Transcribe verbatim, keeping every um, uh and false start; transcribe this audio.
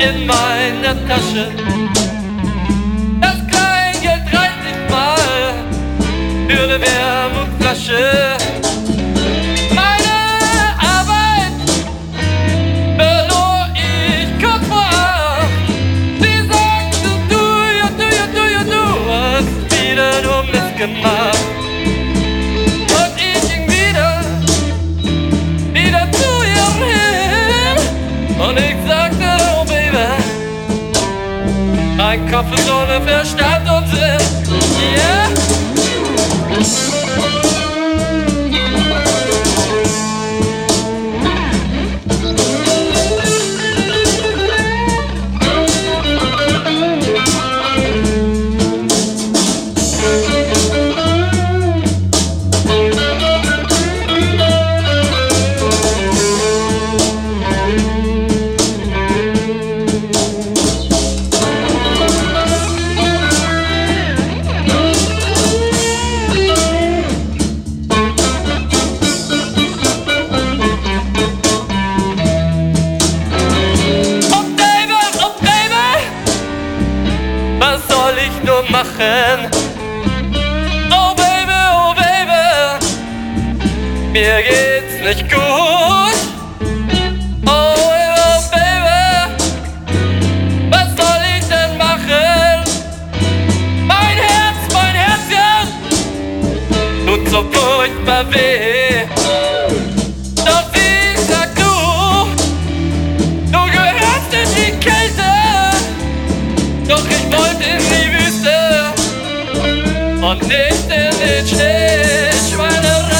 in meiner Tasche. Das Kleingeld reicht nicht mal für eine Wermutflasche. Meine Arbeit verlor ich kurz vor acht. Sie sagte, du, ja du, ja du, ja du hast wieder nur Mist gemacht. Und ich ging wieder, wieder zu ihr hin. Und ich sagte, oh Baby, mein Kopf ist ohne Verstand und Sinn, yeah. Was soll ich nur machen? Oh Baby, oh Baby, mir geht's nicht gut. Oh Baby, oh Baby, was soll ich denn machen? Mein Herz, mein Herzchen tut so furchtbar weh. Doch sie sagt, du, du gehörst in die Kälte. Doch ich wollte in die Wüste und nicht in den Schnee, Schweinerei.